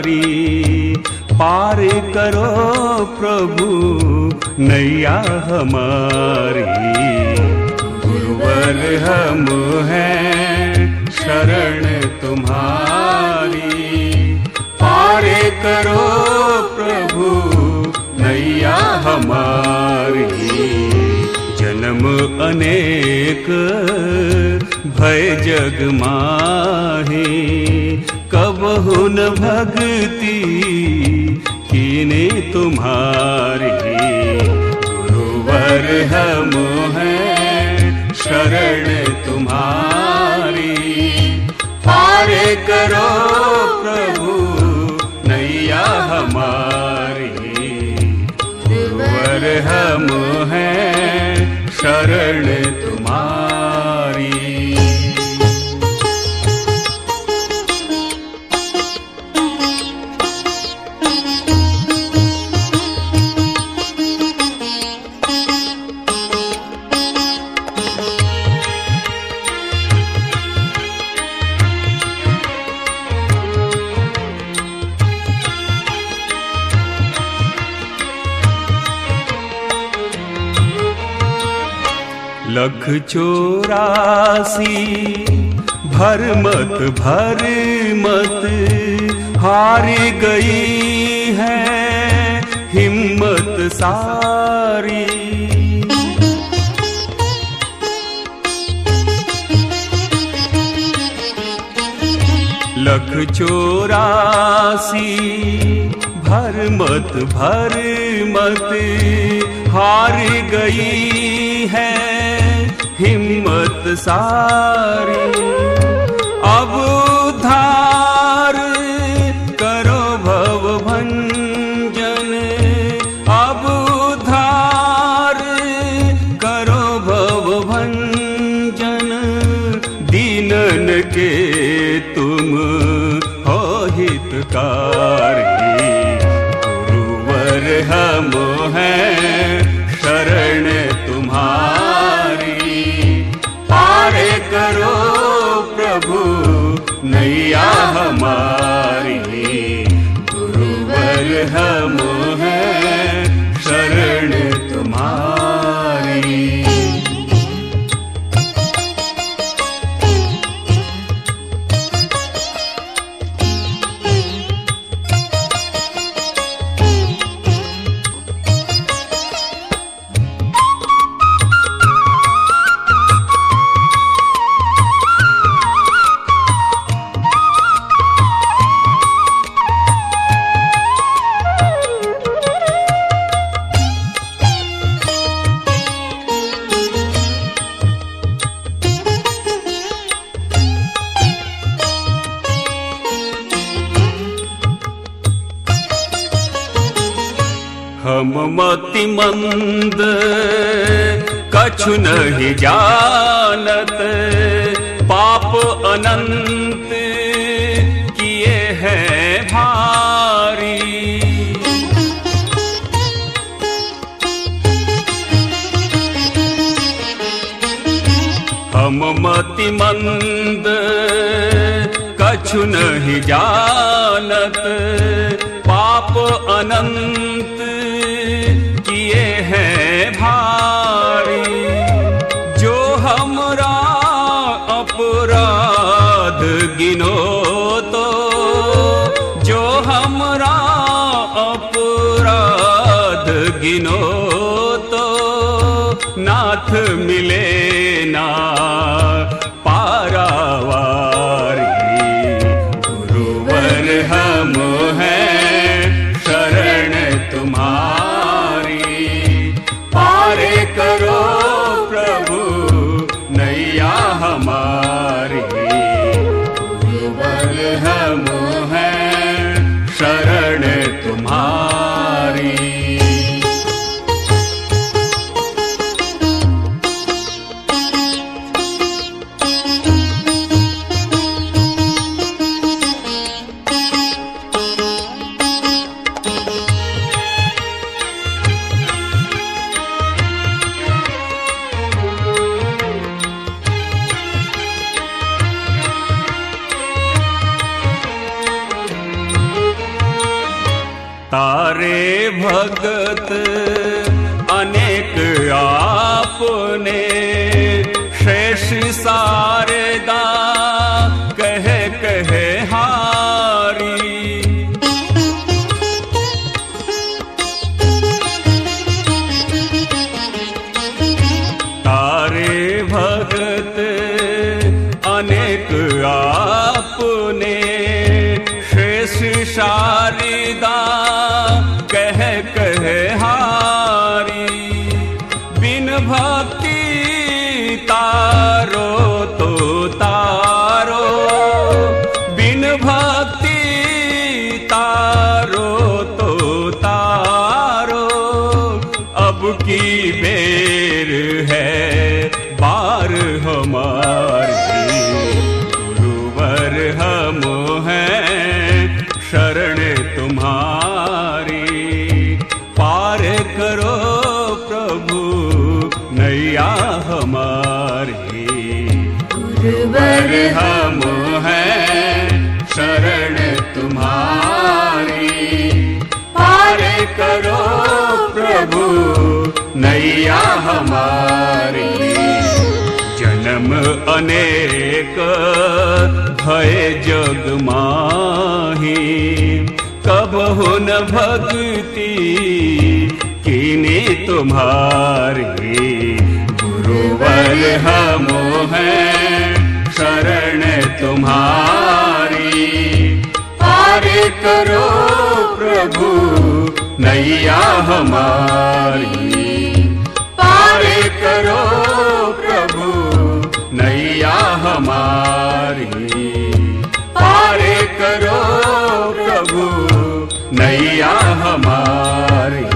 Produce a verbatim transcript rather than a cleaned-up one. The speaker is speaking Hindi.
पार करो प्रभु नैया हमारी। गुरुवर हम हैं शरण तुम्हारी, पार करो प्रभु नैया हमारी। जन्म अनेक भय जग माहे, कबहु न भक्ति कीने तुम्हारी। गुरुवर हम हैं शरण तुम्हारी, पार करो प्रभु नैया हमारी। गुरुवर हम हैं शरण तुम्हारी। लख चौरासी भर मत भर मत हार गई है हिम्मत सारी। लख चौरासी भर मत भर मत हार गई है हिम्मत सारी। अब उद्धार करो भव भंजन, अब उद्धार करो भव भंजन। दीनन के तुम हो हितकारी। गुरुवर हम हैं शरण तुम्हारी, पार करो प्रभु नैया हमारी। गुरुवर हम हैं शरण तुम्हारी। हम मति मंद कछु नहीं जानत, पाप अनंत किए हैं भारी। हम मति मंद कछु नहीं जानत, पाप अनंत किए हैं भारी। जो हमरा अपराध गिनो तो, जो हमरा अपराध गिनो तो, नाथ मिले ना पारावारी। गुरुवर हम हैं शरण तुम्हारी, पार करो प्रभु नैया हमारी। गुरुवर हम हैं शरण तुम्हारी। तारे भगत अनेक आपने, शेष शारदा कहे कहे हारी। तारे भगत अनेक आपने, शेष शारदा कह कह हारी। बिन भक्ति तारो तो तारो, बिन भक्ति तारो तो तारो। अब की बेर है बार हमारी, गुरुवर हम हैं शरण तुम्हारी। पार करो प्रभु नैया हमारी, गुरुवर हम हैं शरण तुम्हारी। पार करो प्रभु नैया हमारी। जन्म अनेक भय जग माही, कबहु न भक्ति कीनी तुम्हारी। गुरुवर हम हैं शरण तुम्हारी। पार करो प्रभु नैया हमारी। पार करो प्रभु नैया हमारी। पार करो प्रभु नैया हमारी।